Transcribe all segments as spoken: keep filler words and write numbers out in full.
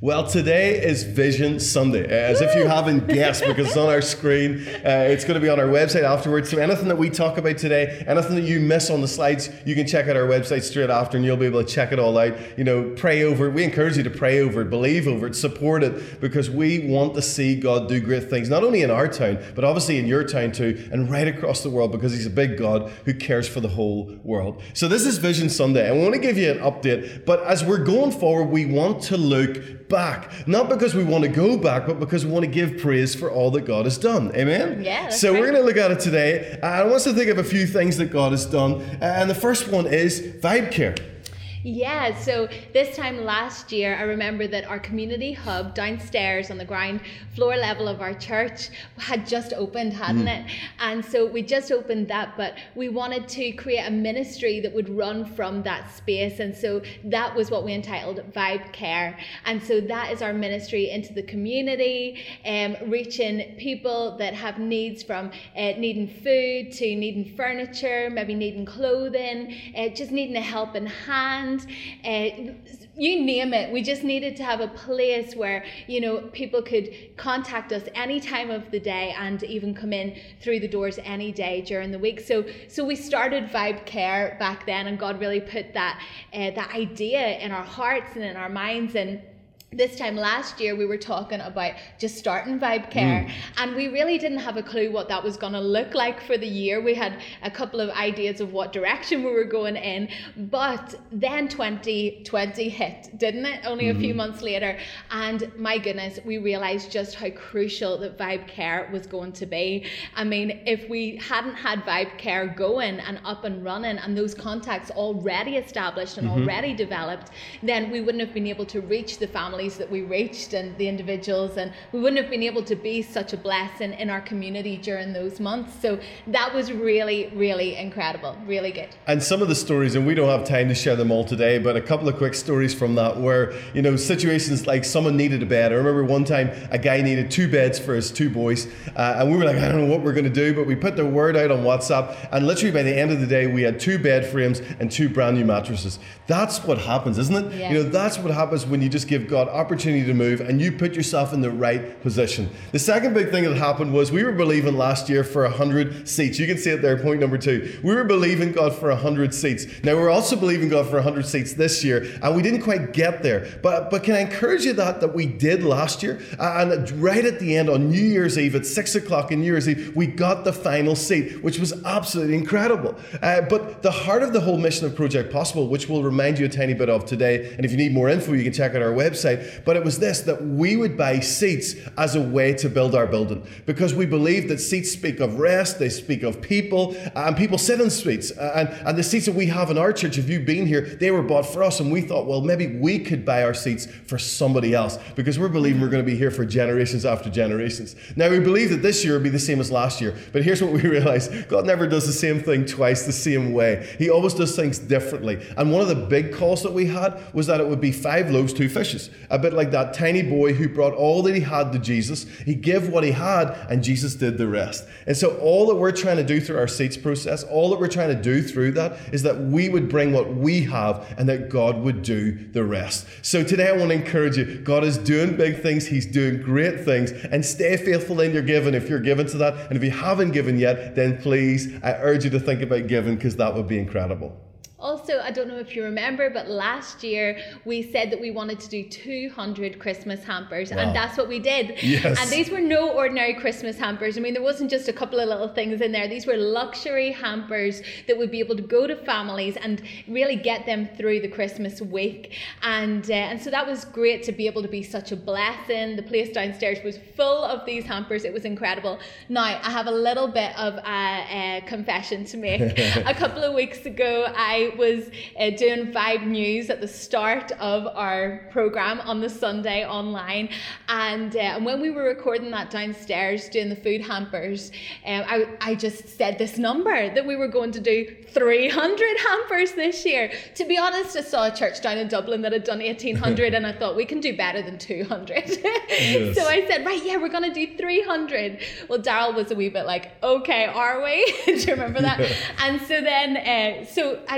Well, today is Vision Sunday, as if you haven't guessed, because it's on our screen. Uh, it's going to be on our website afterwards. So anything that we talk about today, anything that you miss on the slides, you can check out our website straight after, and you'll be able to check it all out. You know, pray over it. We encourage you to pray over it, believe over it, support it, because we want to see God do great things, not only in our town, but obviously in your town too, and right across the world, because He's a big God who cares for the whole world. So this is Vision Sunday. I want to give you an update, but as we're going forward, we want to look back, not because we want to go back, but because we want to give praise for all that God has done. Amen? Yeah. So right. we're going to look at it today. I want us to think of a few things that God has done. And the first one is Vibe Care. Yeah, so this time last year, I remember that our community hub downstairs on the ground floor level of our church had just opened, hadn't mm. it? And so we just opened that, but we wanted to create a ministry that would run from that space. And so that was what we entitled Vibe Care. And so that is our ministry into the community, um, reaching people that have needs, from uh, needing food to needing furniture, maybe needing clothing, uh, just needing a helping hand. Uh, you name it. We just needed to have a place where, you know, people could contact us any time of the day and even come in through the doors any day during the week. So, so we started Vibe Care back then, and God really put that uh, that idea in our hearts and in our minds. And this time last year, we were talking about just starting Vibe Care, mm. and we really didn't have a clue what that was going to look like for the year. We had a couple of ideas of what direction we were going in, but then twenty twenty hit, didn't it? Only mm-hmm. a few months later, and my goodness, we realized just how crucial that Vibe Care was going to be. I mean, if we hadn't had Vibe Care going and up and running, and those contacts already established and mm-hmm. already developed, then we wouldn't have been able to reach the family that we reached and the individuals, and we wouldn't have been able to be such a blessing in our community during those months. So that was really, really incredible, really good. And some of the stories, and we don't have time to share them all today, but a couple of quick stories from that where, you know, situations like someone needed a bed. I remember one time a guy needed two beds for his two boys, uh, and we were like, I don't know what we're going to do, but we put the word out on WhatsApp, and literally by the end of the day, we had two bed frames and two brand new mattresses. That's what happens, isn't it? Yeah. You know, that's what happens when you just give God opportunity to move and you put yourself in the right position. The second big thing that happened was we were believing last year for one hundred seats. You can see it there, point number two. We were believing God for one hundred seats. Now we're also believing God for one hundred seats this year, and we didn't quite get there. But but can I encourage you that that we did last year? And right at the end on New Year's Eve at six o'clock in New Year's Eve, we got the final seat, which was absolutely incredible. Uh, but the heart of the whole mission of Project Possible, which we'll remind you a tiny bit of today, and if you need more info, you can check out our website. But it was this, that we would buy seats as a way to build our building, because we believe that seats speak of rest, they speak of people, and people sit in seats. And, and the seats that we have in our church, if you've been here, they were bought for us, and we thought, well, maybe we could buy our seats for somebody else, because we're believing we're going to be here for generations after generations. Now, we believe that this year will be the same as last year, but here's what we realize. God never does the same thing twice the same way. He always does things differently. And one of the big calls that we had was that it would be five loaves, two fishes, a bit like that tiny boy who brought all that he had to Jesus. He gave what he had, and Jesus did the rest. And so all that we're trying to do through our seats process, all that we're trying to do through that is that we would bring what we have and that God would do the rest. So today I want to encourage you. God is doing big things. He's doing great things, and stay faithful in your giving if you're given to that. And if you haven't given yet, then please, I urge you to think about giving, because that would be incredible. Also, I don't know if you remember, but last year we said that we wanted to do two hundred Christmas hampers, wow. and that's what we did. Yes. And these were no ordinary Christmas hampers. I mean, there wasn't just a couple of little things in there. These were luxury hampers that would be able to go to families and really get them through the Christmas week. And uh, and so that was great to be able to be such a blessing. The place downstairs was full of these hampers. It was incredible. Now, I have a little bit of a, a confession to make. A couple of weeks ago, I was uh, doing Vibe News at the start of our program on the Sunday online, and, uh, and when we were recording that downstairs doing the food hampers, um, I, I just said this number, that we were going to do three hundred hampers this year. To be honest, I saw a church down in Dublin that had done eighteen hundred and I thought we can do better than two hundred. Yes. So I said, right, yeah, we're going to do three hundred. Well, Daryl was a wee bit like, okay, are we? Do you remember that? Yeah. And so then, uh, so I don't know, this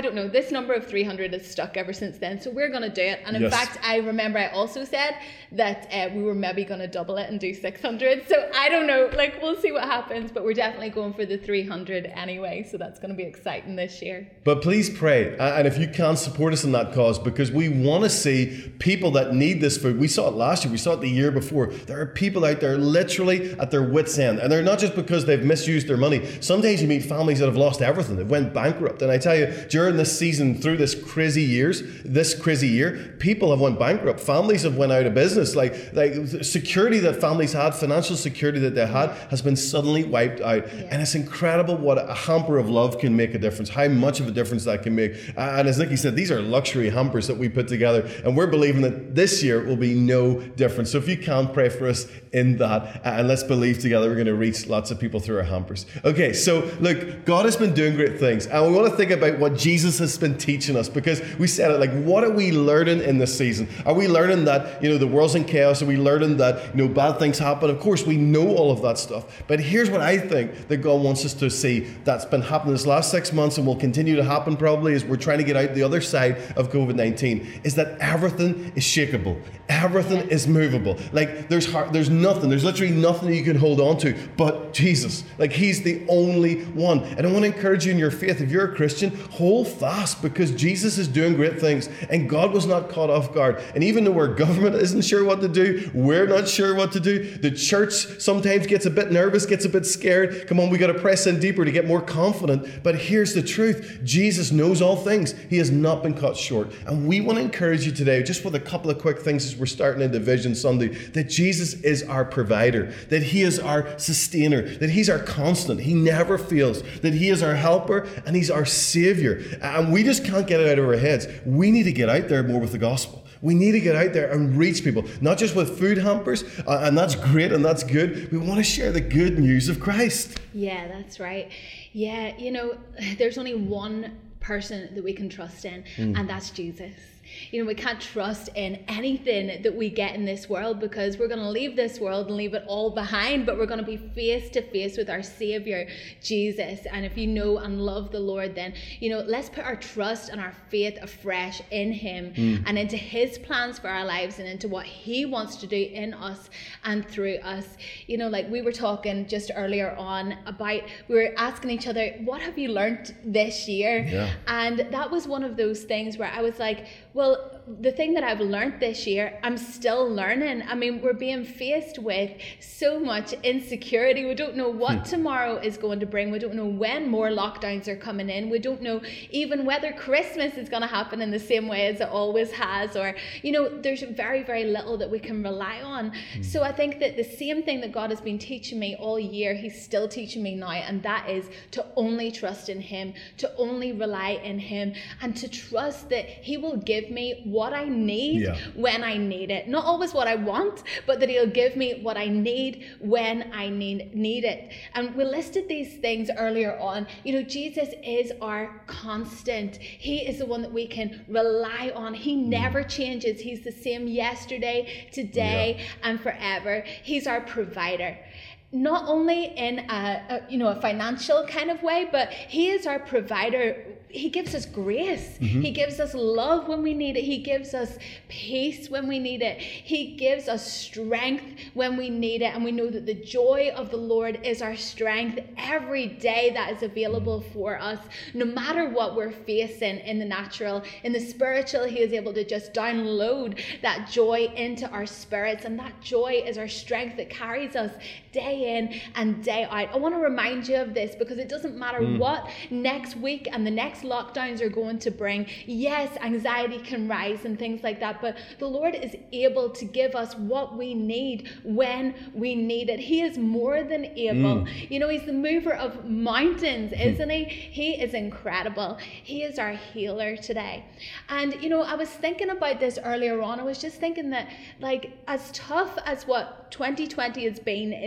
this number of three hundred has stuck ever since then. So we're going to do it. And in Yes. fact, I remember I also said that uh, we were maybe going to double it and do six hundred. So I don't know, like we'll see what happens, but we're definitely going for the three hundred anyway. So that's going to be exciting this year. But please pray. And if you can, support us in that cause, because we want to see people that need this food. We saw it last year. We saw it the year before. There are people out there literally at their wits' end. And they're not just because they've misused their money. Sometimes you meet families that have lost everything. They went bankrupt. And I tell you, during this season, through this crazy years, this crazy year, people have went bankrupt. Families have went out of business. Like, like security that families had, financial security that they had, has been suddenly wiped out. Yeah. And it's incredible what a hamper of love can make a difference, how much of a difference that can make. And as Nikki said, these are luxury hampers that we put together. And we're believing that this year will be no different. So if you can, pray for us in that. And let's believe together we're going to reach lots of people through our hampers. Okay, so look, God has been doing great things. And we want to think about what Jesus has been teaching us, because we said it, like, what are we learning in this season? Are we learning that, you know, the world's in chaos? Are we learning that, you know, bad things happen? Of course, we know all of that stuff. But here's what I think that God wants us to see that's been happening this last six months and will continue to happen probably as we're trying to get out the other side of COVID nineteen, is that everything is shakeable. Everything is movable. Like, there's hard, there's nothing, there's literally nothing that you can hold on to but Jesus. Like, he's the only one. And I want to encourage you in your faith. If you're a Christian, hold fast, because Jesus is doing great things and God was not caught off guard. And even though our government isn't sure what to do, we're not sure what to do. The church sometimes gets a bit nervous, gets a bit scared. Come on, we got to press in deeper to get more confident. But here's the truth. Jesus knows all things. He has not been cut short. And we want to encourage you today, just with a couple of quick things as we're starting into Vision Sunday, that Jesus is our provider, that he is our sustainer, that he's our constant. He never fails, that he is our helper and he's our savior. And we just can't get it out of our heads. We need to get out there more with the gospel. We need to get out there and reach people, not just with food hampers, uh, and that's great and that's good. We want to share the good news of Christ. Yeah, that's right. Yeah, you know, there's only one person that we can trust in, mm. and that's Jesus. You know, we can't trust in anything that we get in this world, because we're going to leave this world and leave it all behind, but we're going to be face to face with our Savior, Jesus. And if you know and love the Lord, then, you know, let's put our trust and our faith afresh in him mm. and into his plans for our lives and into what he wants to do in us and through us. You know, like we were talking just earlier on about, we were asking each other, what have you learned this year? Yeah. And that was one of those things where I was like, well, the thing that I've learned this year, I'm still learning. I mean, we're being faced with so much insecurity. We don't know what hmm. tomorrow is going to bring. We don't know when more lockdowns are coming in. We don't know even whether Christmas is going to happen in the same way as it always has. Or, you know, there's very, very little that we can rely on. Hmm. So I think that the same thing that God has been teaching me all year, he's still teaching me now. And that is to only trust in him, to only rely in him, and to trust that he will give me what I need yeah. when I need it. Not always what I want, but that he'll give me what I need when I need need it. And we listed these things earlier on. You know, Jesus is our constant. He is the one that we can rely on. He never changes. He's the same yesterday, today, yeah. and forever. He's our provider. Not only in a, a, you know, a financial kind of way, but he is our provider. He gives us grace. Mm-hmm. He gives us love when we need it. He gives us peace when we need it. He gives us strength when we need it. And we know that the joy of the Lord is our strength every day that is available for us. No matter what we're facing in the natural, in the spiritual, he is able to just download that joy into our spirits. And that joy is our strength that carries us day in and day out. I want to remind you of this, because it doesn't matter mm. what next week and the next lockdowns are going to bring. Yes, anxiety can rise and things like that, but the Lord is able to give us what we need when we need it. He is more than able. Mm. You know, he's the mover of mountains, isn't he? He is incredible. He is our healer today. And, you know, I was thinking about this earlier on. I was just thinking that, like, as tough as what twenty twenty has been in some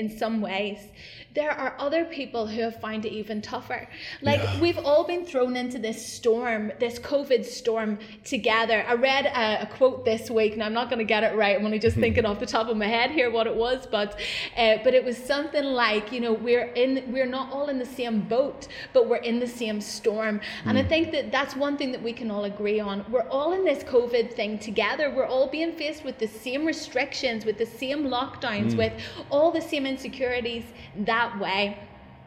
ways, there are other people who have found it even tougher. Like, Yeah. we've all been thrown into this storm, this COVID storm together. I read a, a quote this week, and I'm not going to get it right. I'm only just thinking off the top of my head here what it was, but uh, but it was something like, you know, we're in, we're not all in the same boat, but we're in the same storm. And I think that that's one thing that we can all agree on. We're all in this COVID thing together. We're all being faced with the same restrictions, with the same lockdowns, with all the same insecurities that way.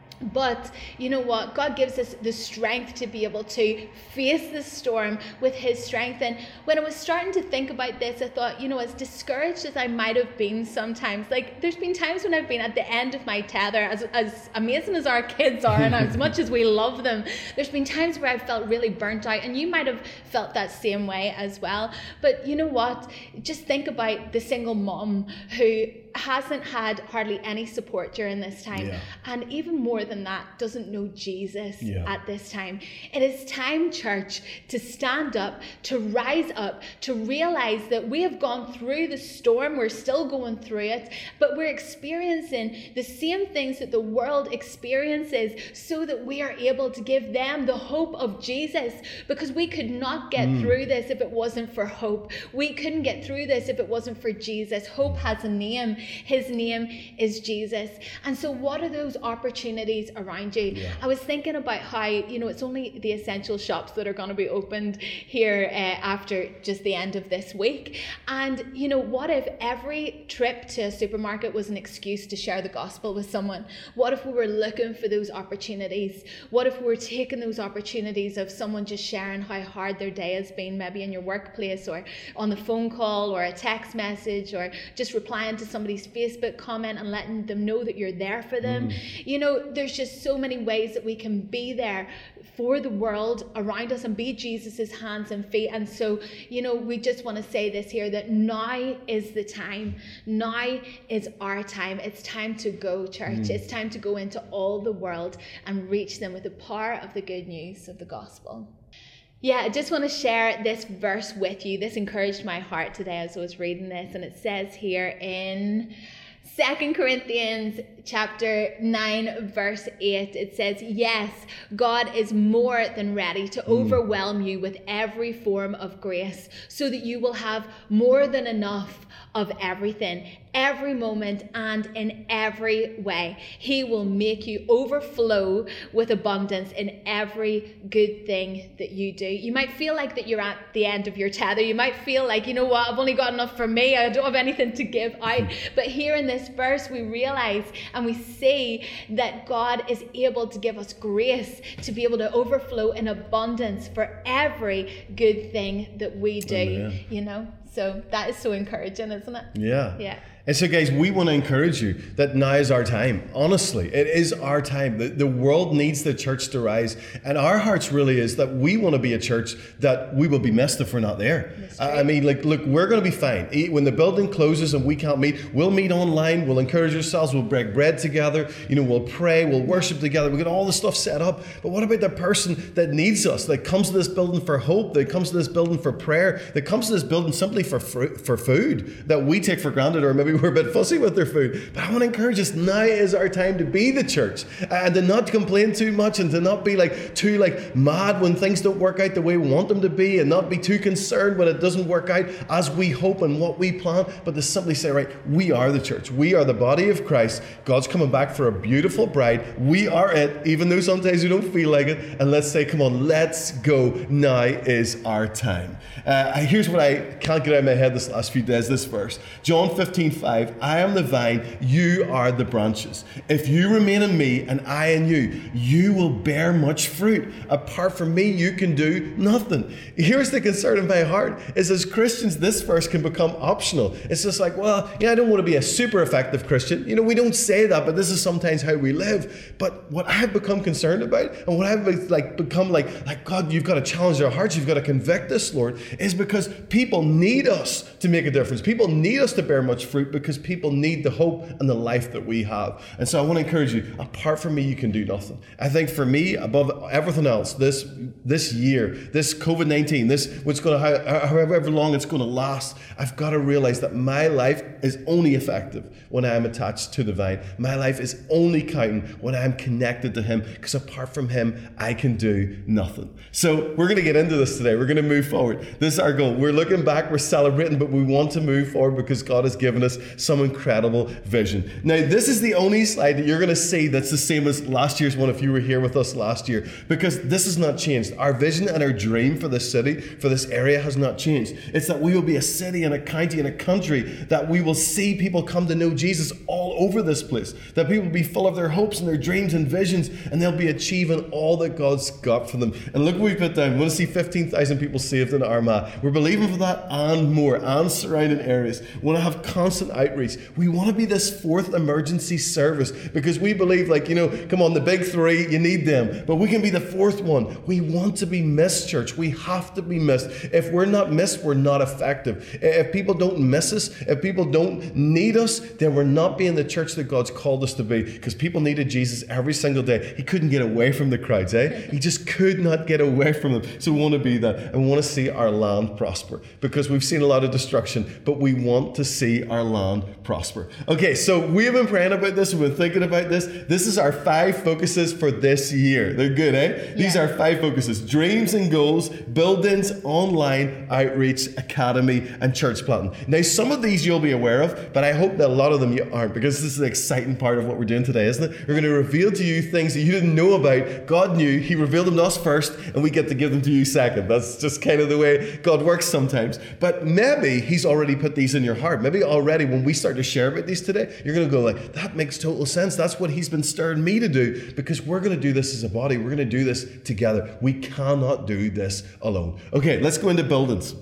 But you know what? God gives us the strength to be able to face the storm with his strength. And when I was starting to think about this, I thought, you know, as discouraged as I might have been sometimes, like there's been times when I've been at the end of my tether, as, as amazing as our kids are and as much as we love them, there's been times where I've felt really burnt out, and you might have felt that same way as well. But you know what? Just think about the single mom who hasn't had hardly any support during this time, Yeah. and even more than that, doesn't know Jesus Yeah. at this time. It is time, church, to stand up, to rise up, to realize that we have gone through the storm, we're still going through it, but we're experiencing the same things that the world experiences, so that we are able to give them the hope of Jesus, because we could not get Mm. through this if it wasn't for hope. We couldn't get through this if it wasn't for Jesus. Hope has a name. His name is Jesus. And so what are those opportunities around you? Yeah. I was thinking about how, you know, it's only the essential shops that are going to be opened here uh, after just the end of this week. And, you know, what if every trip to a supermarket was an excuse to share the gospel with someone? What if we were looking for those opportunities? What if we were taking those opportunities of someone just sharing how hard their day has been, maybe in your workplace or on the phone call or a text message, or just replying to somebody's Facebook comment and letting them know that you're there for them? Mm. You know, there's just so many ways that we can be there for the world around us and be Jesus's hands and feet. And so, you know, we just want to say this here, that now is the time. Now is our time. It's time to go, church. Mm. It's time to go into all the world and reach them with the power of the good news of the gospel. Yeah, I just want to share this verse with you. This encouraged my heart today as I was reading this. And it says here in Second Corinthians chapter nine, verse eight, it says, yes, God is more than ready to overwhelm you with every form of grace, so that you will have more than enough of everything, every moment, and in every way. He will make you overflow with abundance in every good thing that you do. You might feel like that you're at the end of your tether. You might feel like, you know what, I've only got enough for me. I don't have anything to give out. But here in this verse, we realize and we see that God is able to give us grace to be able to overflow in abundance for every good thing that we do. Amen. You know? So that is so encouraging, isn't it? Yeah. Yeah. And so, guys, we want to encourage you that now is our time. Honestly, it is our time. The, the world needs the church to rise. And our hearts really is that we want to be a church that we will be missed if we're not there. I mean, like, look, we're going to be fine. When the building closes and we can't meet, we'll meet online. We'll encourage ourselves. We'll break bread together. You know, we'll pray. We'll worship together. We'll get all the stuff set up. But what about the person that needs us, that comes to this building for hope, that comes to this building for prayer, that comes to this building simply for fr- for food that we take for granted, or maybe we're a bit fussy with their food? But I want to encourage us, now is our time to be the church, and to not complain too much, and to not be like too like mad when things don't work out the way we want them to be, and not be too concerned when it doesn't work out as we hope and what we plan, but to simply say, right, we are the church. We are the body of Christ. God's coming back for a beautiful bride. We are it, even though sometimes we don't feel like it. And let's say, come on, let's go. Now is our time. Uh, here's what I can't get out of my head this last few days, this verse. John fifteen five, I am the vine, you are the branches. If you remain in me and I in you, you will bear much fruit. Apart from me, you can do nothing. Here's the concern in my heart, is as Christians, this verse can become optional. It's just like, well, yeah, I don't want to be a super effective Christian. You know, we don't say that, but this is sometimes how we live. But what I've become concerned about, and what I've like become like, like, God, you've got to challenge our hearts, you've got to convict us, Lord, is because people need need us to make a difference. People need us to bear much fruit because people need the hope and the life that we have. And so I want to encourage you, apart from me, you can do nothing. I think for me, above everything else, this this year, this COVID nineteen, this what's going to, however long it's going to last, I've got to realize that my life is only effective when I am attached to the vine. My life is only counting when I am connected to him, because apart from him, I can do nothing. So we're going to get into this today. We're going to move forward. This is our goal. We're looking back, we're celebrating, but we want to move forward because God has given us some incredible vision. Now, this is the only slide that you're going to see that's the same as last year's one if you were here with us last year, because this has not changed. Our vision and our dream for this city, for this area has not changed. It's that we will be a city and a county and a country that we will see people come to know Jesus all over this place, that people will be full of their hopes and their dreams and visions, and they'll be achieving all that God's got for them. And look what we put down. We want to see fifteen thousand people saved in Armagh. We're believing for that and more, and surrounding areas. We want to have constant outreach. We want to be this fourth emergency service because we believe, like, you know, come on, the big three, you need them, but we can be the fourth one. We want to be missed, church. We have to be missed. If we're not missed, we're not effective. If people don't miss us, if people don't need us, then we're not being the church that God's called us to be, because people needed Jesus every single day. He couldn't get away from the crowds, eh? He just could not get away from them. So we want to be that, and we want to see our land prosper, because we've seen a lot of destruction, but we want to see our land prosper. Okay, so we have been praying about this, we've been thinking about this. This is our five focuses for this year. They're good, eh? These yeah. are five focuses: dreams and goals, buildings, online, outreach, academy, and church planting. Now, some of these you'll be aware of, but I hope that a lot of them you aren't, because this is the exciting part of what we're doing today, isn't it? We're going to reveal to you things that you didn't know about. God knew, he revealed them to us first, and we get to give them to you second. That's just kind of the way God works sometimes. But maybe he's already put these in your heart. Maybe already when we start to share about these today, you're going to go like, that makes total sense. That's what he's been stirring me to do, because we're going to do this as a body. We're going to do this together. We cannot do this alone. Okay, let's go into buildings.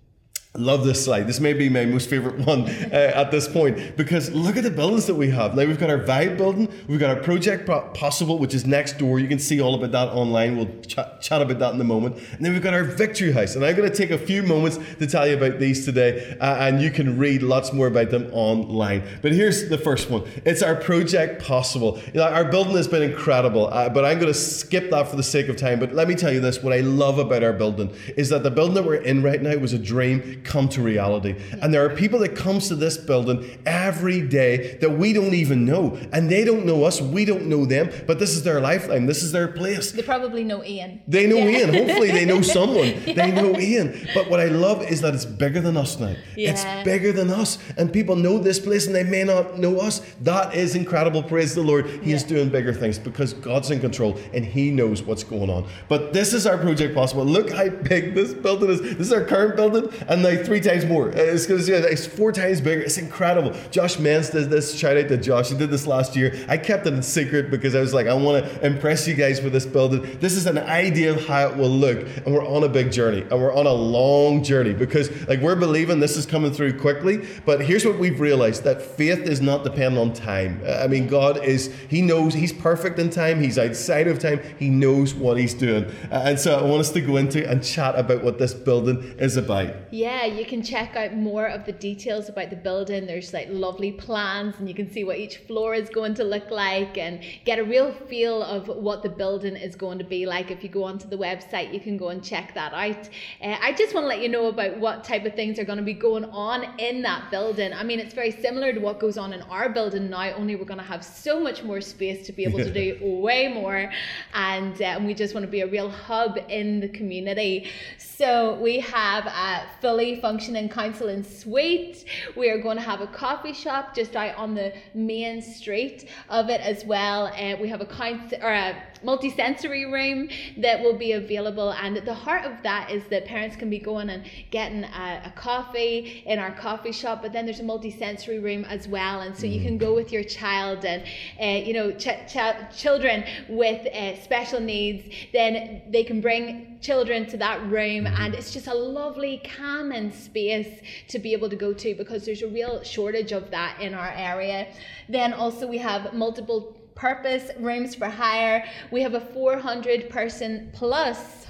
Love this slide. This may be my most favorite one uh, at this point, because look at the buildings that we have. Now, we've got our Vibe building, we've got our Project Possible, which is next door. You can see all about that online. We'll ch- chat about that in a moment. And then we've got our Victory House. And I'm going to take a few moments to tell you about these today, uh, and you can read lots more about them online. But here's the first one. It's our Project Possible. You know, our building has been incredible, uh, but I'm going to skip that for the sake of time. But let me tell you this, what I love about our building is that the building that we're in right now was a dream come to reality. And there are people that comes to this building every day that we don't even know, and they don't know us, we don't know them, but this is their lifeline, this is their place. They probably know Ian. They know yeah. Ian. Hopefully they know someone. Yeah. They know Ian. But what I love is that it's bigger than us now. Yeah. It's bigger than us, and people know this place and they may not know us. That is incredible. Praise the Lord. He yeah. is doing bigger things because God's in control and he knows what's going on. But this is our Project Possible. Look how big this building is. This is our current building, and like three times more. It's, it's four times bigger. It's incredible. Josh Mans does this. Shout out to Josh. He did this last year. I kept it in secret because I was like, I want to impress you guys with this building. This is an idea of how it will look, and we're on a big journey, and we're on a long journey, because like we're believing this is coming through quickly. But here's what we've realized, that faith is not dependent on time. I mean, God is, he knows, he's perfect in time. He's outside of time. He knows what he's doing. And so I want us to go into and chat about what this building is about. Yeah, you can check out more of the details about the building. There's like lovely plans, and you can see what each floor is going to look like and get a real feel of what the building is going to be like. If you go onto the website, you can go and check that out. Uh, I just want to let you know about what type of things are going to be going on in that building. I mean, it's very similar to what goes on in our building now, only we're going to have so much more space to be able to do way more, and uh, we just want to be a real hub in the community. So we have a fully functioning council and suite. We are going to have a coffee shop just out on the main street of it as well. Uh, we have a council or a multi-sensory room that will be available, and at the heart of that is that parents can be going and getting a, a coffee in our coffee shop, but then there's a multi-sensory room as well, and so you can go with your child and uh, you know ch- ch- children with uh, special needs, then they can bring children to that room, and it's just a lovely calming space to be able to go to, because there's a real shortage of that in our area. Then also we have multiple purpose rooms for hire. We have a four hundred person plus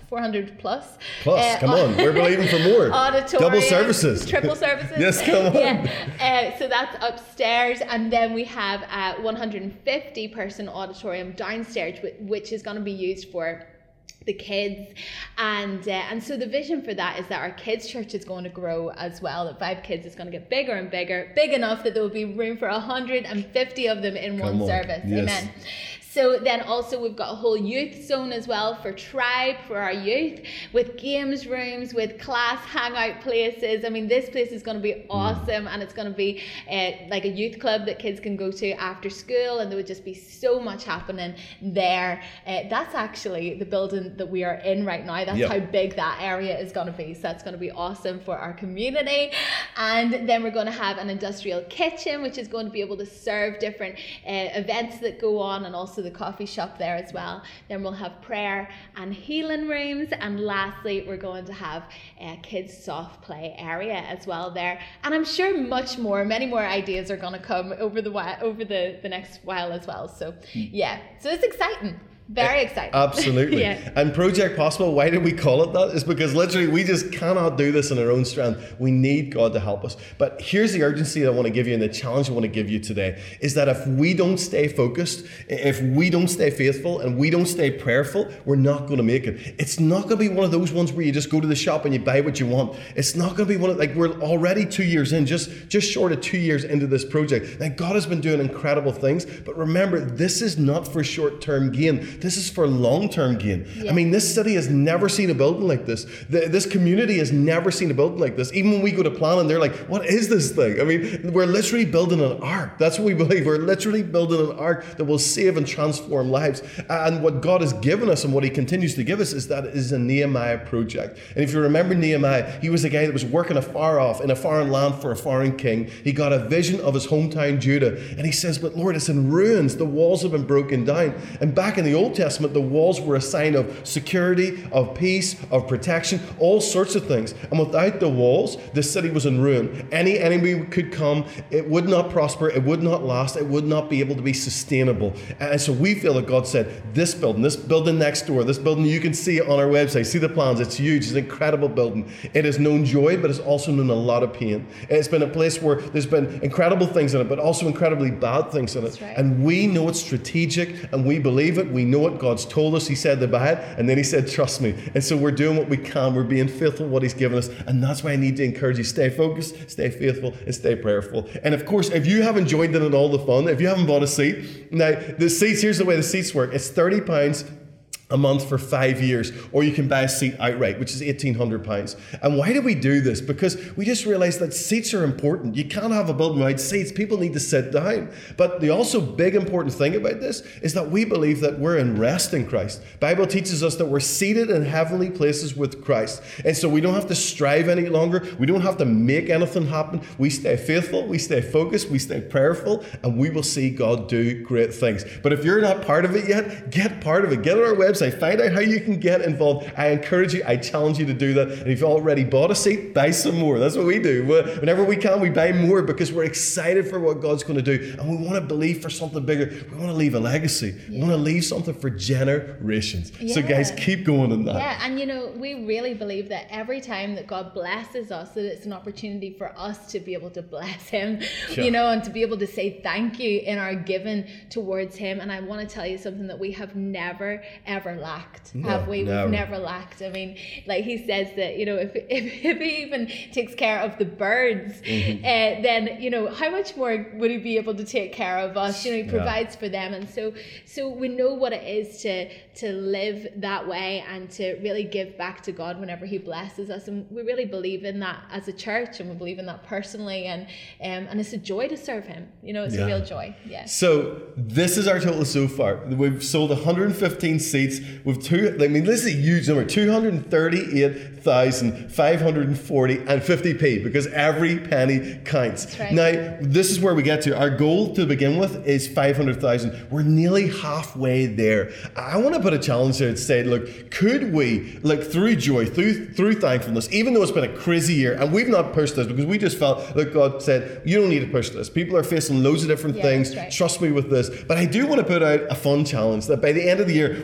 four hundred plus. Plus, uh, come on, we're believing for more. Auditorium. Double services. Triple services. Yes, come on. Yeah. Uh, so that's upstairs. And then we have a one hundred fifty person auditorium downstairs, which is going to be used for the kids, and uh, and so the vision for that is that our kids church is going to grow as well, that Five Kids is going to get bigger and bigger, big enough that there will be room for one hundred fifty of them in Come one on. service. Yes. Amen. So then also we've got a whole youth zone as well for Tribe, for our youth, with games rooms, with class hangout places. I mean, this place is going to be awesome, mm. and it's going to be uh, like a youth club that kids can go to after school, and there would just be so much happening there. Uh, that's actually the building that we are in right now. That's yep. how big that area is going to be. So that's going to be awesome for our community. And then we're going to have an industrial kitchen, which is going to be able to serve different uh, events that go on, and also the coffee shop there as well. Then we'll have prayer and healing rooms, and lastly we're going to have a kids soft play area as well there, and I'm sure much more many more ideas are going to come over the while, over the the next while as well. So yeah, so it's exciting. Very exciting. Absolutely. Yeah. And Project Possible, why did we call it that? Is because literally we just cannot do this in our own strength. We need God to help us. But here's the urgency that I want to give you, and the challenge I want to give you today, is that if we don't stay focused, if we don't stay faithful, and we don't stay prayerful, we're not going to make it. It's not going to be one of those ones where you just go to the shop and you buy what you want. It's not going to be one of, like, we're already two years in, just, just short of two years into this project. Now, God has been doing incredible things, but remember, this is not for short-term gain. This is for long-term gain. Yeah. I mean, this city has never seen a building like this. The, this community has never seen a building like this. Even when we go to plan and they're like, what is this thing? I mean, we're literally building an ark. That's what we believe. We're literally building an ark that will save and transform lives. And what God has given us and what he continues to give us is that it is a Nehemiah project. And if you remember Nehemiah, he was a guy that was working afar off in a foreign land for a foreign king. He got a vision of his hometown Judah. And he says, but Lord, it's in ruins. The walls have been broken down. And back in the Old Testament, the walls were a sign of security, of peace, of protection, all sorts of things. And without the walls, the city was in ruin. Any enemy could come. It would not prosper. It would not last. It would not be able to be sustainable. And so we feel that God said, this building, this building next door, this building, you can see it on our website. See the plans. It's huge. It's an incredible building. It has known joy, but it's also known a lot of pain. It's been a place where there's been incredible things in it, but also incredibly bad things in it. That's right. And we know it's strategic, and we believe it. We know it. God's told us. He said to buy it, and then he said, trust me. And so we're doing what we can. We're being faithful to what he's given us. And that's why I need to encourage you. Stay focused, stay faithful, and stay prayerful. And of course, if you haven't joined in on all the fun, if you haven't bought a seat, now the seats, here's the way the seats work. It's thirty pounds a month for five years, or you can buy a seat outright, which is eighteen hundred pounds. And why do we do this? Because we just realized that seats are important. You can't have a building without seats. People need to sit down. But the also big important thing about this is that we believe that we're in rest in Christ. The Bible teaches us that we're seated in heavenly places with Christ. And so we don't have to strive any longer. We don't have to make anything happen. We stay faithful, we stay focused, we stay prayerful, and we will see God do great things. But if you're not part of it yet, get part of it. Get on our website. Find out how you can get involved. I encourage you, I challenge you to do that. And if you've already bought a seat, buy some more. That's what we do. Whenever we can, we buy more because we're excited for what God's going to do. And we want to believe for something bigger. We want to leave a legacy. Yeah. We want to leave something for generations. Yeah. So guys, keep going in that. Yeah, and you know, we really believe that every time that God blesses us, that it's an opportunity for us to be able to bless him, yeah. you know, and to be able to say thank you in our giving towards him. And I want to tell you something that we have never, ever lacked, no, have we? Never. We've never lacked. I mean, like he says that, you know, if if, if he even takes care of the birds, mm-hmm. uh, then, you know, how much more would he be able to take care of us? You know, he provides yeah. for them. And so so we know what it is to to live that way and to really give back to God whenever he blesses us. And we really believe in that as a church, and we believe in that personally. And um, and it's a joy to serve him. You know, it's yeah. a real joy. Yeah. So this is our total so far. We've sold one hundred fifteen seats. With two, I mean, this is a huge number, two hundred thirty-eight thousand five hundred forty and fifty p, because every penny counts. That's right. Now, this is where we get to. Our goal to begin with is five hundred thousand. We're nearly halfway there. I want to put a challenge there to say, look, could we, like through joy, through through thankfulness, even though it's been a crazy year, and we've not pushed this because we just felt, look, God said, you don't need to push this. People are facing loads of different yeah, things. right. Trust me with this. But I do want to put out a fun challenge that by the end of the year, we're going to get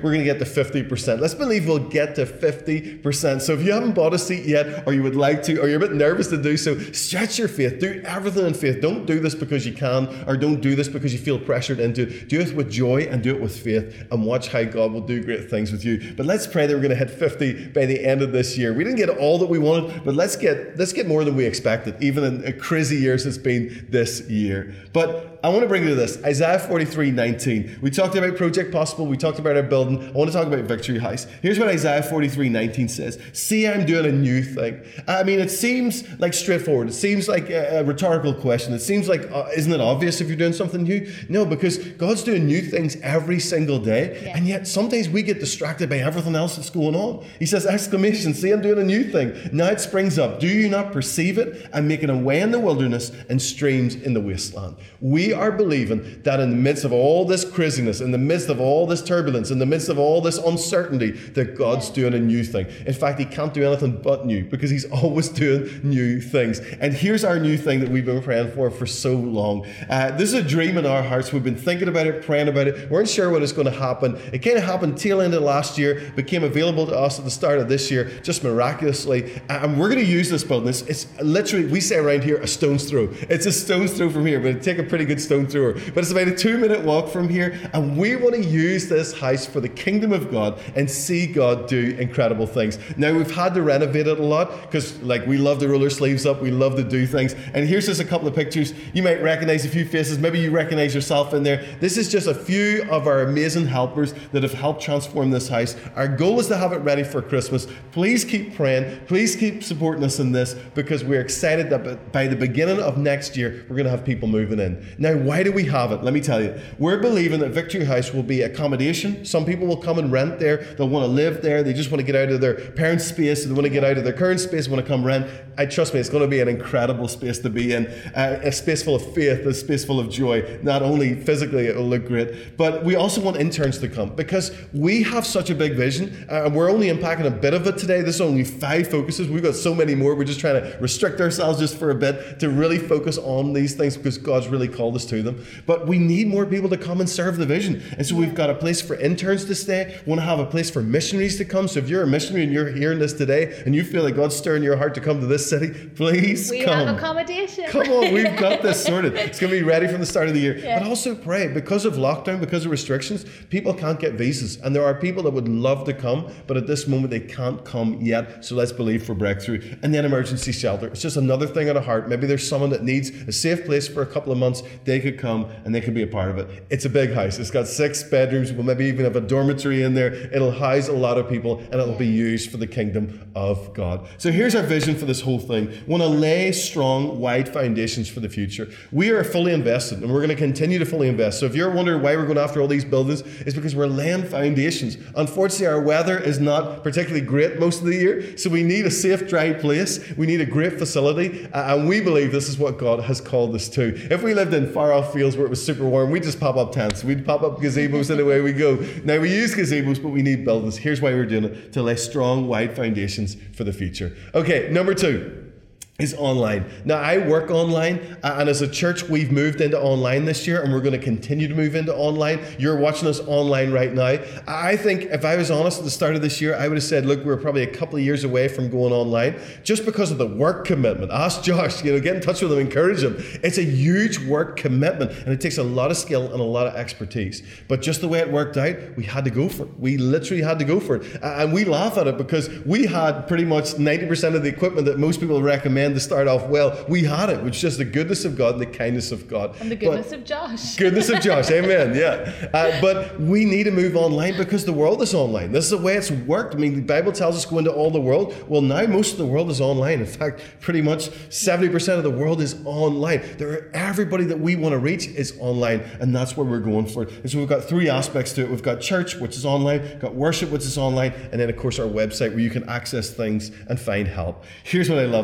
to fifty percent. Let's believe we'll get to fifty percent. So if you haven't bought a seat yet, or you would like to, or you're a bit nervous to do so, stretch your faith. Do everything in faith. Don't do this because you can, or don't do this because you feel pressured into it. Do it with joy and do it with faith, and watch how God will do great things with you. But let's pray that we're going to hit fifty by the end of this year. We didn't get all that we wanted, but let's get let's get more than we expected, even in a crazy year as it's been this year. But I want to bring you to this, Isaiah forty-three nineteen. We talked about Project Possible. We talked about our building. I want to talk about Victory House. Here's what Isaiah forty-three nineteen says. See, I'm doing a new thing. I mean, it seems like straightforward. It seems like a, a rhetorical question. It seems like, uh, isn't it obvious if you're doing something new? No, because God's doing new things every single day. Yeah. And yet some days we get distracted by everything else that's going on. He says, exclamation, see, I'm doing a new thing. Now it springs up. Do you not perceive it? I'm making a way in the wilderness and streams in the wasteland. We are believing that in the midst of all this craziness, in the midst of all this turbulence, in the midst of all this uncertainty, that God's yeah. doing a new thing. In fact, he can't do anything but new, because he's always doing new things. And here's our new thing that we've been praying for for so long. Uh, this is a dream in our hearts. We've been thinking about it, praying about it. We weren't sure when it's going to happen. It kind of happened tail end of last year, became available to us at the start of this year, just miraculously. And we're going to use this building. It's, it's literally, we say around here, a stone's throw. It's a stone's throw from here, but it'd take a pretty good stone thrower. But it's about a two minute walk from here. And we want to use this house for the kingdom of God and see God do incredible things. Now, we've had to renovate it a lot because, like, we love to roll our sleeves up. We love to do things. And here's just a couple of pictures. You might recognize a few faces. Maybe you recognize yourself in there. This is just a few of our amazing helpers that have helped transform this house. Our goal is to have it ready for Christmas. Please keep praying. Please keep supporting us in this, because we're excited that by the beginning of next year, we're going to have people moving in. Now, why do we have it? Let me tell you. We're believing that Victory House will be accommodation. Some people will come and rent there. They'll want to live there. They just want to get out of their parents' space. They want to get out of their current space, want to come rent. I trust me, it's going to be an incredible space to be in. Uh, a space full of faith, a space full of joy. Not only physically, it will look great, but we also want interns to come, because we have such a big vision, uh, and we're only unpacking a bit of it today. This is only five focuses. We've got so many more. We're just trying to restrict ourselves just for a bit to really focus on these things, because God's really called us to them. But we need more people to come and serve the vision. And so we've got a place for interns to stay. We want to have a place for missionaries to come. So if you're a missionary and you're hearing this today and you feel like God's stirring your heart to come to this city, please we come. We have accommodation. Come on, we've got this sorted. It's going to be ready from the start of the year. Yeah. But also pray, because of lockdown, because of restrictions, people can't get visas. And there are people that would love to come, but at this moment they can't come yet. So let's believe for breakthrough. And then emergency shelter. It's just another thing on the heart. Maybe there's someone that needs a safe place for a couple of months. They could come and they could be a part of it. It's a big house. It's got six bedrooms. We'll maybe even have a dormitory in there. It'll house a lot of people, and it'll be used for the kingdom of God. So here's our vision for this whole thing. We want to lay strong, wide foundations for the future. We are fully invested, and we're going to continue to fully invest. So if you're wondering why we're going after all these buildings, it's because we're laying foundations. Unfortunately, our weather is not particularly great most of the year, so we need a safe, dry place. We need a great facility, and we believe this is what God has called us to. If we lived in far-off fields where it was super warm, we'd just pop up tents. We'd pop up gazebos, and away we go. Now, we use gazebos, but we need buildings. Here's why we're doing it: to lay strong, wide foundations for the future. Okay, number two is online. Now, I work online, uh, and as a church, we've moved into online this year, and we're going to continue to move into online. You're watching us online right now. I think, if I was honest, at the start of this year, I would have said, look, we're probably a couple of years away from going online, just because of the work commitment. Ask Josh, you know, get in touch with him, encourage him. It's a huge work commitment, and it takes a lot of skill and a lot of expertise. But just the way it worked out, we had to go for it. We literally had to go for it. And we laugh at it because we had pretty much ninety percent of the equipment that most people recommend to start off well. We had it, which is just the goodness of God and the kindness of God. And the goodness but, of Josh. Goodness of Josh, amen, yeah. Uh, but we need to move online because the world is online. This is the way it's worked. I mean, the Bible tells us go into all the world. Well, now most of the world is online. In fact, pretty much seventy percent of the world is online. There are, everybody that we want to reach is online, and that's where we're going for it. And so we've got three aspects to it. We've got church, which is online, we've got worship, which is online, and then, of course, our website where you can access things and find help. Here's what I love. Another favorite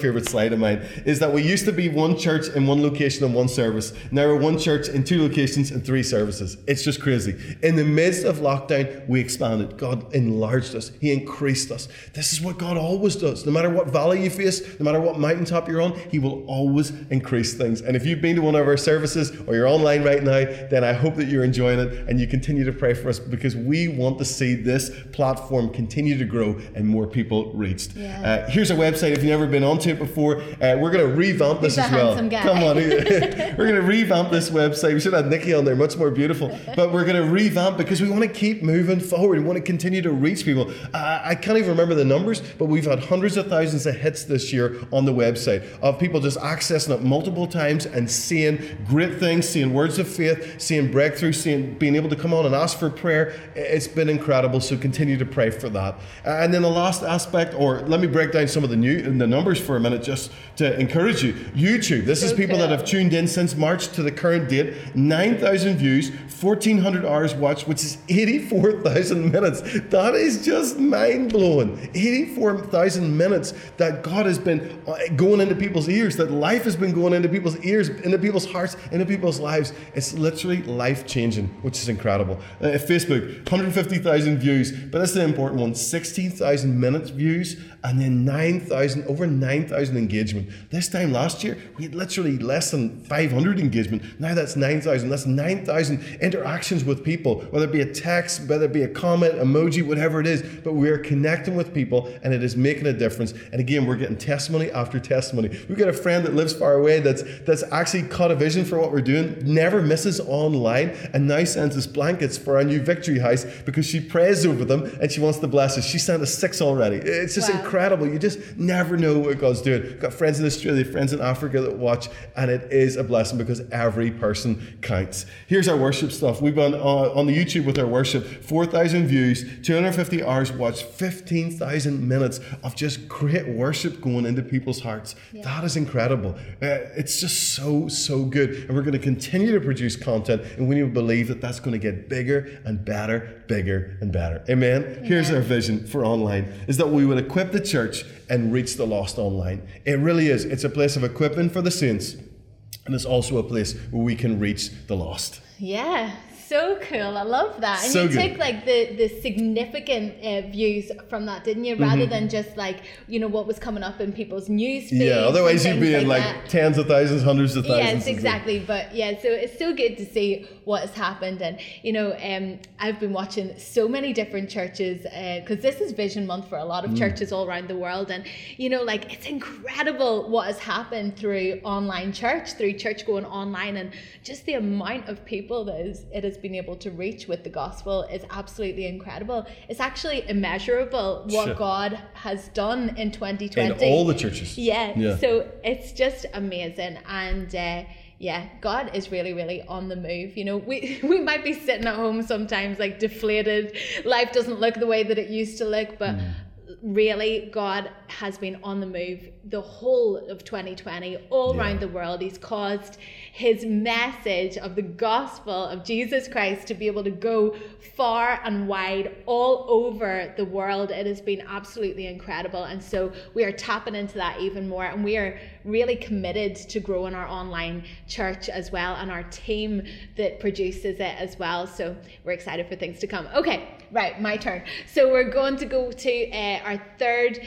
favorite slide of mine, is that we used to be one church in one location and one service. Now we're one church in two locations and three services. It's just crazy. In the midst of lockdown, we expanded. God enlarged us. He increased us. This is what God always does. No matter what valley you face, no matter what mountaintop you're on, He will always increase things. And if you've been to one of our services or you're online right now, then I hope that you're enjoying it and you continue to pray for us, because we want to see this platform continue to grow and more people reached. Yeah. Uh, here's our website. If you've never been onto it before, uh, we're going to revamp this He's as a well. handsome guy. Come on. We're going to revamp this website. We should have Nikki on there, much more beautiful. But we're going to revamp because we want to keep moving forward. We want to continue to reach people. Uh, I can't even remember the numbers, but we've had hundreds of thousands of hits this year on the website of people just accessing it multiple times and seeing great things, seeing words of faith, seeing breakthrough, seeing being able to come on and ask for prayer. It's been incredible. So continue to pray for that. Uh, and then the last aspect, or let me break down some of the new the numbers for a minute just to encourage you. YouTube. This is So people cool. that have tuned in since March to the current date. nine thousand views, fourteen hundred hours watched, which is eighty-four thousand minutes. That is just mind-blowing. eighty-four thousand minutes that God has been going into people's ears, that life has been going into people's ears, into people's hearts, into people's lives. It's literally life-changing, which is incredible. Uh, Facebook, one hundred fifty thousand views, but that's the important one. sixteen thousand minutes views, and then nine thousand, over nine thousand engagement. This time last year, we had literally less than five hundred engagement. Now that's nine thousand. That's nine thousand interactions with people, whether it be a text, whether it be a comment, emoji, whatever it is. But we are connecting with people, and it is making a difference. And again, we're getting testimony after testimony. We've got a friend that lives far away that's that's actually caught a vision for what we're doing, never misses online, and now sends us blankets for our new Victory House because she prays over them and she wants to bless us. She sent us six already. It's just Wow. incredible. You just never know what God's doing. We've got friends in Australia, friends in Africa that watch, and it is a blessing because every person counts. Here's our worship stuff. We've been uh, on the YouTube with our worship, four thousand views, two hundred fifty hours watched, fifteen thousand minutes of just great worship going into people's hearts. Yeah. That is incredible. Uh, it's just so, so good. And we're going to continue to produce content, and we need to believe that that's going to get bigger and better, bigger and better. Amen? Amen. Here's our vision for online, is that we would equip the church and reach the lost online. It really is. It's a place of equipping for the saints, and it's also a place where we can reach the lost. Yeah, so cool. I love that. And So you good. took like the, the significant uh, views from that, didn't you? Rather Mm-hmm. than just like, you know, what was coming up in people's news feeds. Yeah, otherwise and you'd be things in like that. tens of thousands, hundreds of thousands. Yes, exactly. But yeah, so it's so good to see what has happened. And, you know, um, I've been watching so many different churches because uh, this is Vision Month for a lot of Mm. churches all around the world. And, you know, like it's incredible what has happened through online church, through church going online, and just the amount of people that is, it has been able to reach with the gospel is absolutely incredible. It's actually immeasurable what Sure. God has done in twenty twenty. In all the churches. Yeah, Yeah. so it's just amazing. And uh, yeah, God is really, really on the move. You know, we, we might be sitting at home sometimes like deflated. Life doesn't look the way that it used to look, but Mm. really God has been on the move the whole of twenty twenty all Yeah. around the world. He's caused his message of the gospel of Jesus Christ to be able to go far and wide all over the world. It has been absolutely incredible, and so we are tapping into that even more, and we are really committed to growing our online church as well, and our team that produces it as well. So we're excited for things to come. Okay, right, my turn. So we're going to go to uh, our third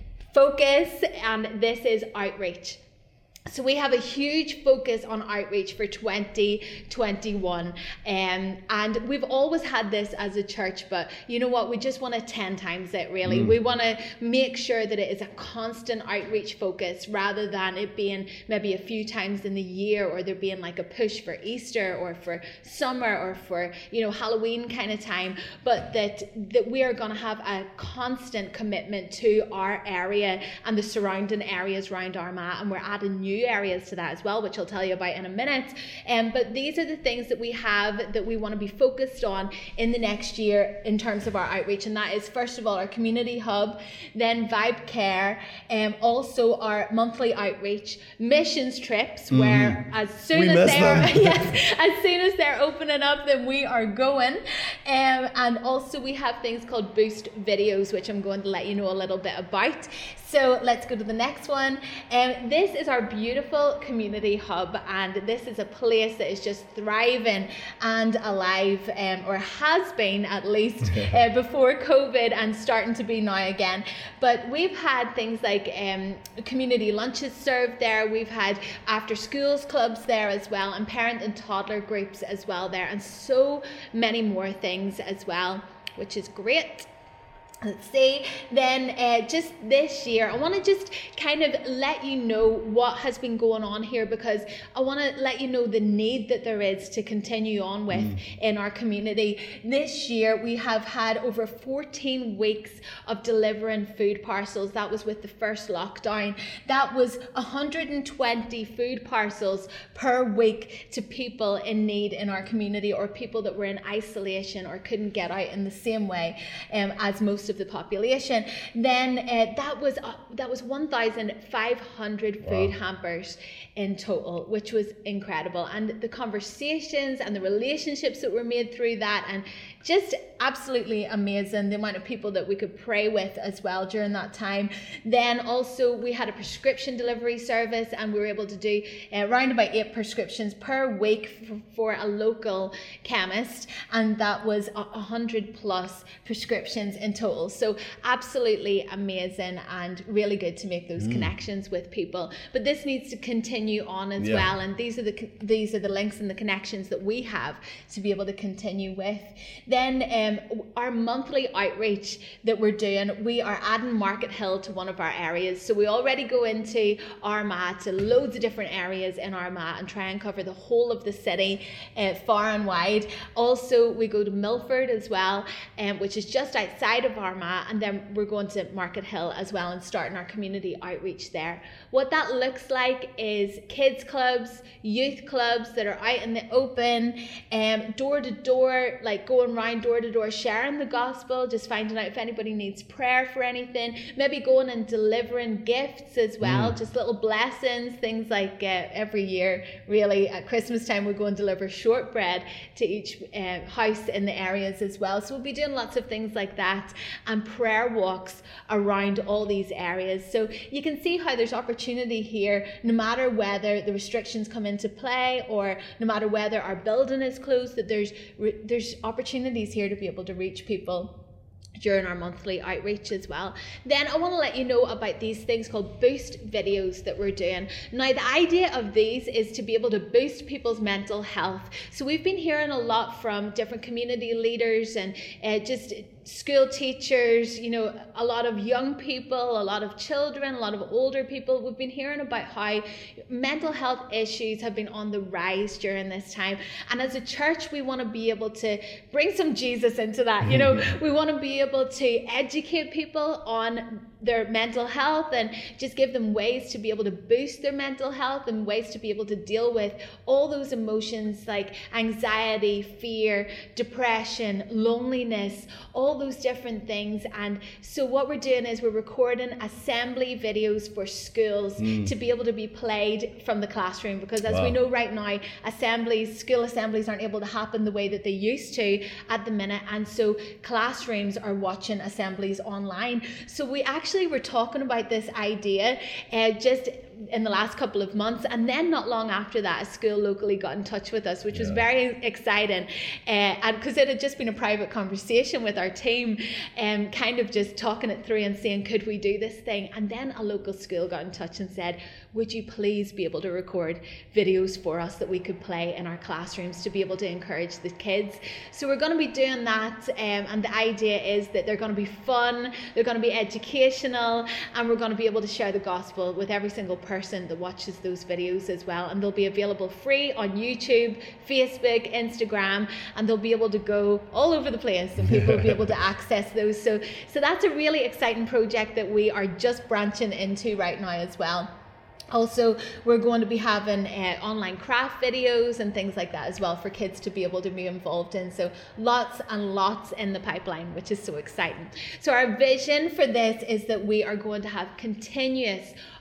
focus, and this is outreach. So we have a huge focus on outreach for twenty twenty-one, um, and we've always had this as a church, but you know what, we just want to ten times it really. Mm. We want to make sure that it is a constant outreach focus rather than it being maybe a few times in the year, or there being like a push for Easter or for summer or for, you know, Halloween kind of time, but that, that we are going to have a constant commitment to our area and the surrounding areas around Armagh, and we're adding new areas to that as well, which I'll tell you about in a minute. Um, but these are the things that we have that we want to be focused on in the next year in terms of our outreach, and that is first of all our community hub, then Vibe Care, and um, also our monthly outreach, missions trips, mm. where as soon we as they're yes, as soon as they're opening up, then we are going. Um, and also we have things called Boost videos, which I'm going to let you know a little bit about. So let's go to the next one. Um, this is our beautiful community hub, and this is a place that is just thriving and alive, um, or has been at least uh, before COVID and starting to be now again. But we've had things like um, community lunches served there. We've had after schools clubs there as well, and parent and toddler groups as well there, and so many more things as well, which is great. Let's see, then uh, just this year, I want to just kind of let you know what has been going on here, because I want to let you know the need that there is to continue on with mm. in our community. This year, we have had over fourteen weeks of delivering food parcels. That was with the first lockdown. That was one hundred twenty food parcels per week to people in need in our community, or people that were in isolation or couldn't get out in the same way um, as most of the population. Then uh, that was uh, that was one thousand five hundred food wow. hampers in total, which was incredible. And the conversations and the relationships that were made through that, and just absolutely amazing, the amount of people that we could pray with as well during that time. Then also we had a prescription delivery service, and we were able to do uh, around about eight prescriptions per week for, for a local chemist, and that was a hundred plus prescriptions in total. So absolutely amazing, and really good to make those mm. connections with people. But this needs to continue on as yeah. well, and these are the these are the links and the connections that we have to be able to continue with. Then um, our monthly outreach that we're doing, we are adding Market Hill to one of our areas. So we already go into Armagh, to loads of different areas in Armagh, and try and cover the whole of the city, uh, far and wide. Also, we go to Milford as well, um, which is just outside of Armagh, and then we're going to Market Hill as well and starting our community outreach there. What that looks like is kids clubs, youth clubs that are out in the open, um, door to door, like going around door to door sharing the gospel, just finding out if anybody needs prayer for anything, maybe going and delivering gifts as well, mm. just little blessings, things like uh, every year really at Christmas time we go and deliver shortbread to each uh, house in the areas as well. So we'll be doing lots of things like that, and prayer walks around all these areas. So you can see how there's opportunity here, no matter whether the restrictions come into play or no matter whether our building is closed, that there's there's opportunities here to be able to reach people during our monthly outreach as well. Then I want to let you know about these things called boost videos that we're doing. Now, the idea of these is to be able to boost people's mental health. So we've been hearing a lot from different community leaders and uh, just school teachers, you know, a lot of young people, a lot of children, a lot of older people. We've been hearing about how mental health issues have been on the rise during this time. And as a church, we want to be able to bring some Jesus into that. You know, we want to be able to educate people on their mental health and just give them ways to be able to boost their mental health and ways to be able to deal with all those emotions like anxiety, fear, depression, loneliness, all those different things. And so what we're doing is we're recording assembly videos for schools mm. to be able to be played from the classroom, because as wow. we know right now, assemblies, school assemblies aren't able to happen the way that they used to at the minute, and so classrooms are watching assemblies online. So we actually were talking about this idea uh, just in the last couple of months, and then not long after that a school locally got in touch with us, which yeah. was very exciting, uh, and because it had just been a private conversation with our team, and um, kind of just talking it through and saying, could we do this thing? And then a local school got in touch and said, would you please be able to record videos for us that we could play in our classrooms to be able to encourage the kids? So we're going to be doing that, um, and the idea is that they're going to be fun, they're going to be educational, and we're going to be able to share the gospel with every single person that watches those videos as well. And they'll be available free on YouTube, Facebook, Instagram, and they'll be able to go all over the place and people will be able to access those. So, so that's a really exciting project that we are just branching into right now as well. Also, we're going to be having uh, online craft videos and things like that as well for kids to be able to be involved in. So lots and lots in the pipeline, which is so exciting. So our vision for this is that we are going to have continuous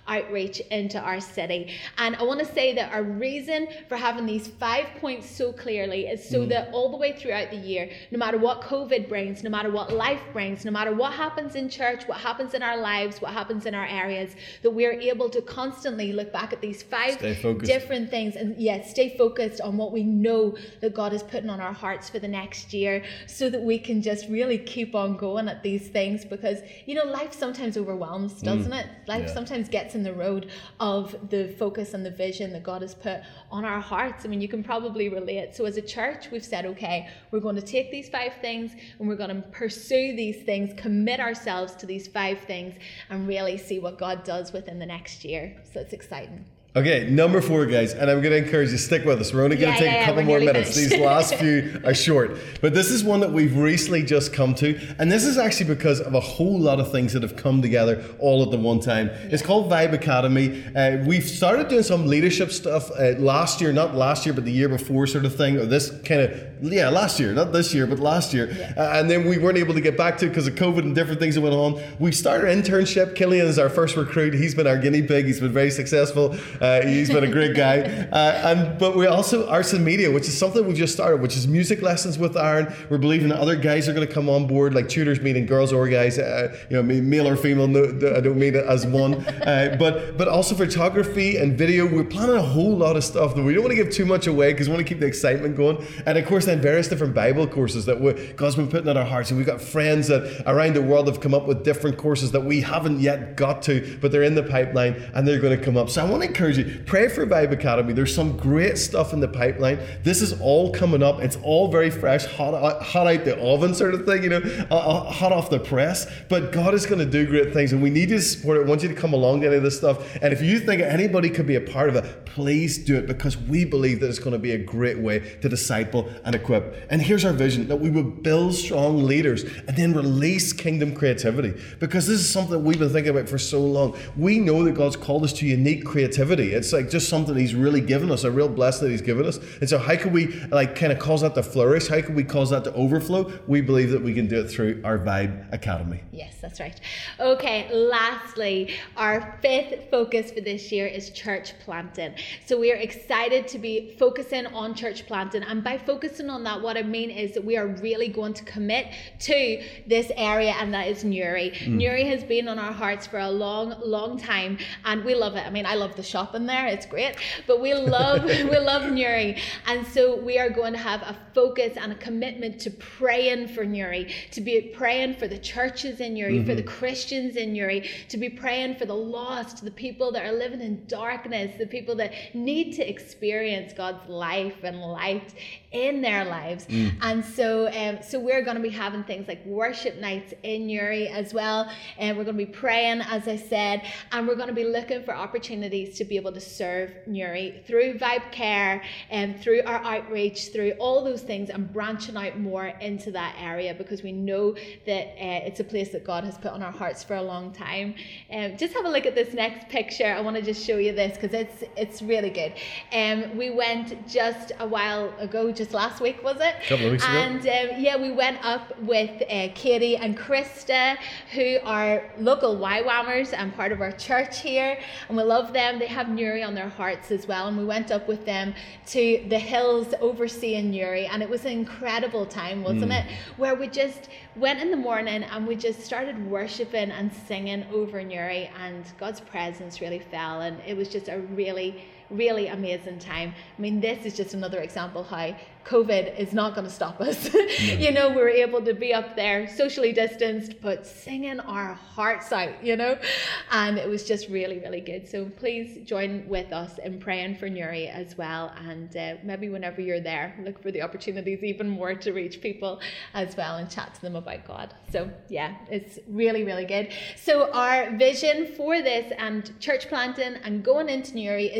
outreach into our city. And I want to say that our reason for having these five points so clearly is so mm. that all the way throughout the year, no matter what COVID brings, no matter what life brings, no matter what happens in church, what happens in our lives, what happens in our areas, that we're able to constantly look back at these five different things and yes, stay focused on what we know that God is putting on our hearts for the next year, so that we can just really keep on going at these things. Because, you know, life sometimes overwhelms, doesn't mm. it? Life yeah. sometimes gets in the road of the focus and the vision that God has put on our hearts. I mean, you can probably relate. So as a church, we've said, okay, we're going to take these five things and we're going to pursue these things, commit ourselves to these five things, and really see what God does within the next year. So it's exciting. Okay, number four, guys, and I'm going to encourage you to stick with us. We're only going yeah, to take yeah, a couple more minutes. Finished. These last few are short. But this is one that we've recently just come to, and this is actually because of a whole lot of things that have come together all at the one time. Yeah. It's called Vibe Academy. Uh, we've started doing some leadership stuff uh, last year, not last year, but the year before sort of thing, or this kind of, yeah, last year, not this year, but last year. Yeah. Uh, and then we weren't able to get back to it because of COVID and different things that went on. We started an internship. Killian is our first recruit. He's been our guinea pig. He's been very successful. Uh, he's been a great guy. Uh, and But we also, Arts and Media, which is something we just started, which is music lessons with Aaron. We're believing that other guys are going to come on board, like tutors meeting girls or guys, uh, you know, male or female, no, I don't mean it as one. Uh, but but also photography and video. We're planning a whole lot of stuff that we don't want to give too much away because we want to keep the excitement going. And of course, then various different Bible courses that we, God's been putting in our hearts. And we've got friends that around the world have come up with different courses that we haven't yet got to, but they're in the pipeline and they're going to come up. So I want to encourage you, pray for Vibe Academy. There's some great stuff in the pipeline. This is all coming up. It's all very fresh, hot, hot out the oven sort of thing, you know, uh, hot off the press. But God is going to do great things and we need you to support it. I want you to come along to any of this stuff. And if you think anybody could be a part of it, please do it, because we believe that it's going to be a great way to disciple and equip. And here's our vision, that we would build strong leaders and then release kingdom creativity, because this is something that we've been thinking about for so long. We know that God's called us to unique creativity. It's like just something He's really given us, a real blessing that He's given us. And so how can we like kind of cause that to flourish? How can we cause that to overflow? We believe that we can do it through our Vibe Academy. Yes, that's right. Okay, lastly, our fifth focus for this year is church planting. So we are excited to be focusing on church planting. And by focusing on that, what I mean is that we are really going to commit to this area, and that is Newry. Mm. Newry has been on our hearts for a long, long time, and we love it. I mean, I love the shopping there. It's great. But we love we love Newry. And so we are going to have a focus and a commitment to praying for Newry, to be praying for the churches in Newry, mm-hmm. for the Christians in Newry, to be praying for the lost, the people that are living in darkness, the people that need to experience God's life and light in their lives. Mm. And so um, so we're going to be having things like worship nights in Newry as well. And we're going to be praying, as I said, and we're going to be looking for opportunities to be able to serve Newry through Vibe Care and through our outreach, through all those things, and branching out more into that area, because we know that uh, it's a place that God has put on our hearts for a long time. Um, just have a look at this next picture. I want to just show you this because it's it's really good. Um, we went just a while ago, just last week, was it? A couple of weeks ago. And um, yeah, we went up with uh, Katie and Krista, who are local Y WAMers and part of our church here, and we love them. They have Newry on their hearts as well, and we went up with them to the hills overseeing Newry, and it was an incredible time, wasn't mm. it? Where we just went in the morning and we just started worshiping and singing over Newry, and God's presence really fell, and it was just a really really amazing time. I mean, this is just another example how COVID is not going to stop us. No. You know, we were able to be up there socially distanced, but singing our hearts out, you know, and it was just really, really good. So please join with us in praying for Newry as well. And uh, maybe whenever you're there, look for the opportunities even more to reach people as well and chat to them about God. So yeah, it's really, really good. So our vision for this and church planting and going into Newry is to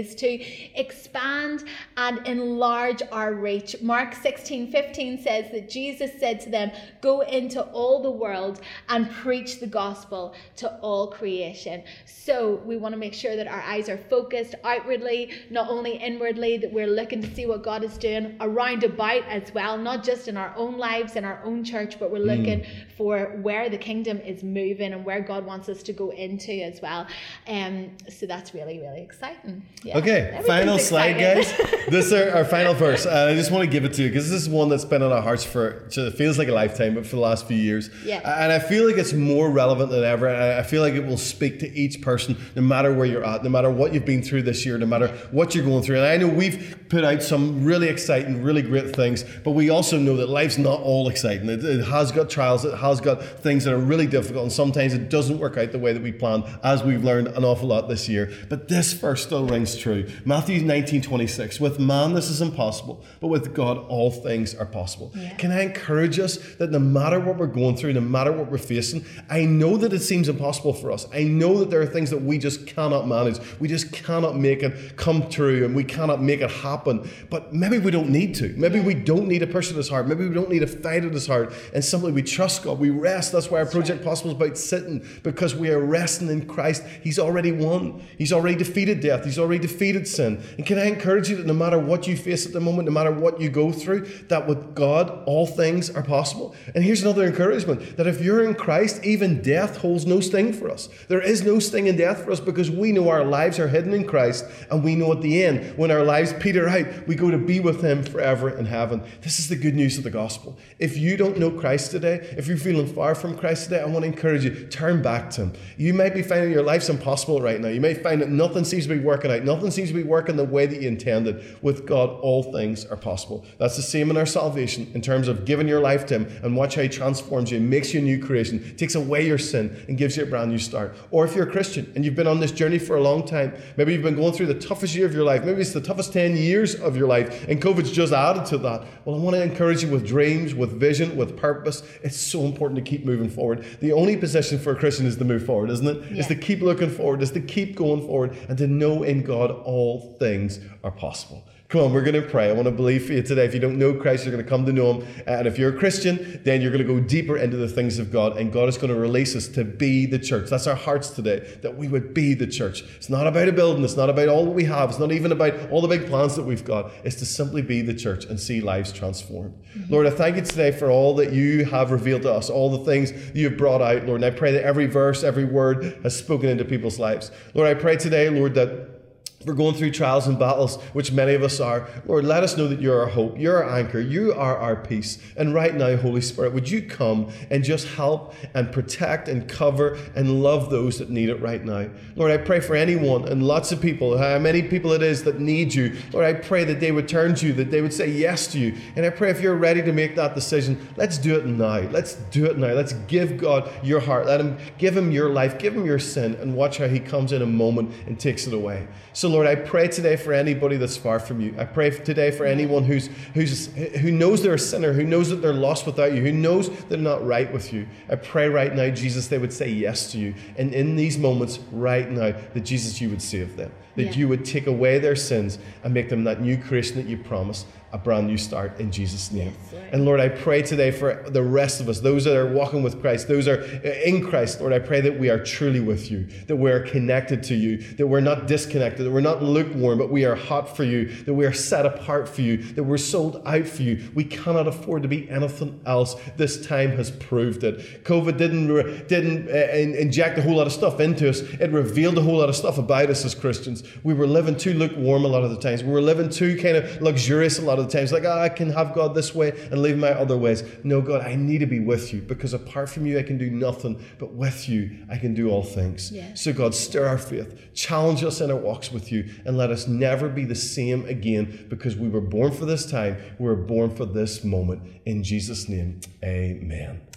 expand and enlarge our reach. Mark sixteen fifteen says that Jesus said to them, go into all the world and preach the gospel to all creation. So we want to make sure that our eyes are focused outwardly, not only inwardly, that we're looking to see what God is doing around about as well, not just in our own lives, in our own church, but we're looking mm. for where the kingdom is moving and where God wants us to go into as well. Um, so that's really, really exciting. Yeah. Okay, final slide, guys. This is our, our final verse. Uh, I just want to give it to you because this is one that's been on our hearts for, it feels like a lifetime, but for the last few years. Yeah. And I feel like it's more relevant than ever. I feel like it will speak to each person, no matter where you're at, no matter what you've been through this year, no matter what you're going through. And I know we've put out some really exciting, really great things, but we also know that life's not all exciting. It, it has got trials, it has got things that are really difficult, and sometimes it doesn't work out the way that we planned, as we've learned an awful lot this year. But this verse still rings true. Matthew nineteen twenty-six, with man this is impossible, but with God all things are possible. Yeah. Can I encourage us that no matter what we're going through, no matter what we're facing, I know that it seems impossible for us. I know that there are things that we just cannot manage. We just cannot make it come true, and we cannot make it happen. But maybe we don't need to. Maybe we don't need a push at his heart. Maybe we don't need a fight at his heart. And simply we trust God. We rest. That's why our Project Possible is about sitting, because we are resting in Christ. He's already won. He's already defeated death. He's already defeated sin. And can I encourage you that no matter what you face at the moment, no matter what you go through, that with God, all things are possible. And here's another encouragement, that if you're in Christ, even death holds no sting for us. There is no sting in death for us, because we know our lives are hidden in Christ, and we know at the end, when our lives peter out, we go to be with Him forever in heaven. This is the good news of the gospel. If you don't know Christ today, if you're feeling far from Christ today, I want to encourage you, turn back to Him. You might be finding your life's impossible right now. You might find that nothing seems to be working out. Nothing seems to be working the way that you intended. With God, all things are possible. That's the same in our salvation, in terms of giving your life to Him, and watch how He transforms you, makes you a new creation, takes away your sin, and gives you a brand new start. Or if you're a Christian and you've been on this journey for a long time, maybe you've been going through the toughest year of your life, maybe it's the toughest ten years of your life, and COVID's just added to that. Well, I want to encourage you with dreams, with vision, with purpose. It's so important to keep moving forward. The only position for a Christian is to move forward, isn't it? Yeah. It's to keep looking forward, it's to keep going forward, and to know in God all things are possible. Come on, we're going to pray. I want to believe for you today. If you don't know Christ, you're going to come to know Him. And if you're a Christian, then you're going to go deeper into the things of God. And God is going to release us to be the church. That's our hearts today, that we would be the church. It's not about a building. It's not about all that we have. It's not even about all the big plans that we've got. It's to simply be the church and see lives transformed. Mm-hmm. Lord, I thank you today for all that you have revealed to us, all the things that you've brought out, Lord. And I pray that every verse, every word has spoken into people's lives. Lord, I pray today, Lord, that we're going through trials and battles, which many of us are. Lord, let us know that you're our hope, you're our anchor, you are our peace. And right now, Holy Spirit, would you come and just help and protect and cover and love those that need it right now. Lord, I pray for anyone and lots of people, how many people it is that need you. Lord, I pray that they would turn to you, that they would say yes to you. And I pray if you're ready to make that decision, let's do it now. Let's do it now. Let's give God your heart. Let Him give Him your life, give Him your sin, and watch how He comes in a moment and takes it away. So Lord, I pray today for anybody that's far from you. I pray today for anyone who's who's who knows they're a sinner, who knows that they're lost without you, who knows they're not right with you. I pray right now, Jesus, they would say yes to you. And in these moments right now, that Jesus, you would save them. That yeah. you would take away their sins and make them that new creation that you promised, a brand new start in Jesus' name. Yes, right. And Lord, I pray today for the rest of us, those that are walking with Christ, those that are in Christ, Lord, I pray that we are truly with you, that we are connected to you, that we're not disconnected, that we're not lukewarm, but we are hot for you, that we are set apart for you, that we're sold out for you. We cannot afford to be anything else. This time has proved it. COVID didn't, didn't uh, inject a whole lot of stuff into us. It revealed a whole lot of stuff about us as Christians. We were living too lukewarm a lot of the times. We were living too kind of luxurious a lot of the times. Like, oh, I can have God this way and leave my other ways. No, God, I need to be with you, because apart from you, I can do nothing. But with you, I can do all things. Yeah. So God, stir our faith. Challenge us in our walks with you, and let us never be the same again, because we were born for this time. We were born for this moment. In Jesus' name, amen.